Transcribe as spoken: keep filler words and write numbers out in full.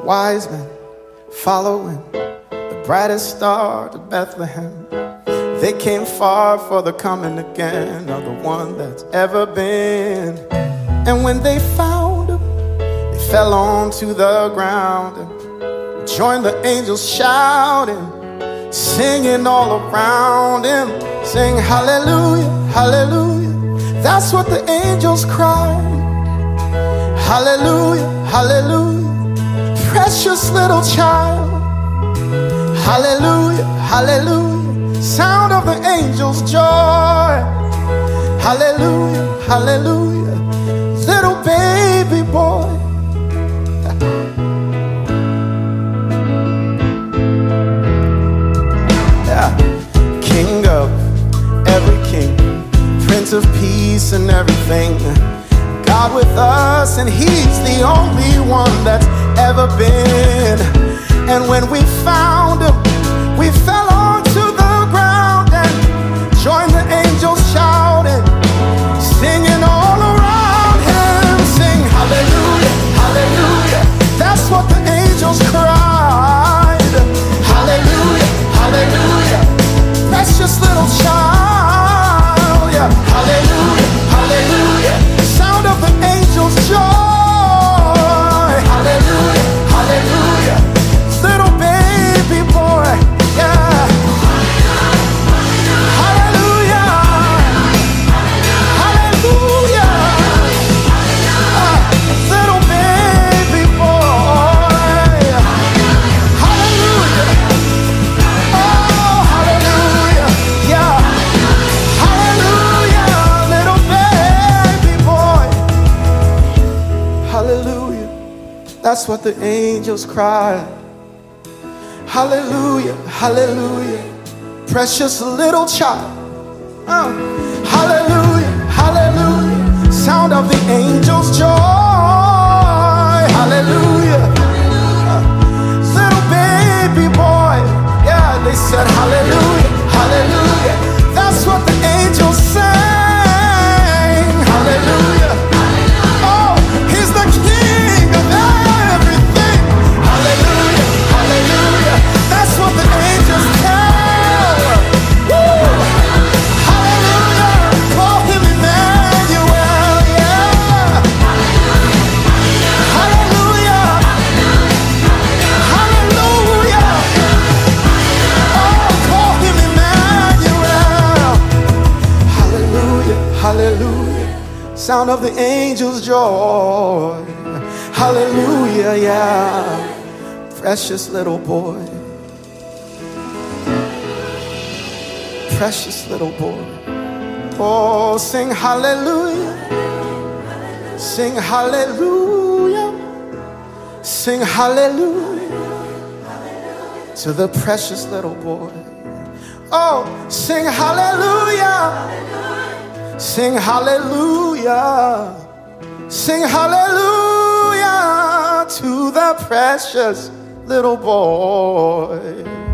Wise men following the brightest star to Bethlehem. They came far for the coming again of the one that's ever been. And when they found him, they fell onto the ground and joined the angels shouting, singing all around him, sing hallelujah, hallelujah. That's what the angels cried. Hallelujah, hallelujah, precious little child. Hallelujah, hallelujah, sound of the angels' joy. Hallelujah, hallelujah, little baby boy. Yeah, king of every king, prince of peace and everything. God with us, and he's the only one that's ever been. And when we found him, we fell onto the ground and joined the angels shouting, singing all around him, sing hallelujah, hallelujah. That's what the angels cried. Hallelujah, hallelujah, precious little child. Yeah, hallelujah, hallelujah, sound of the angels' joy. Hallelujah, hallelujah, little baby boy. Yeah, hallelujah, hallelujah, uh, little baby boy. Hallelujah, oh hallelujah, yeah, hallelujah, little baby boy. Hallelujah, that's what the angels cried. Hallelujah, hallelujah, precious little child. Uh, hallelujah, hallelujah, sound of the angels' joy. Hallelujah, uh, little baby boy. Yeah, they said hallelujah, hallelujah. That's what the angels sang. Hallelujah. Oh, he's the king of everything. Hallelujah, hallelujah. That's what the angels tell. Woo! Hallelujah. Call him Emmanuel. Yeah. Hallelujah. Hallelujah. Oh, call him Emmanuel. Hallelujah, hallelujah, sound of the angels' joy. Hallelujah, yeah, precious little boy. Precious little boy. Oh, sing hallelujah, sing hallelujah, sing hallelujah to the precious little boy. Oh, sing hallelujah, sing hallelujah, sing hallelujah to the precious little boy.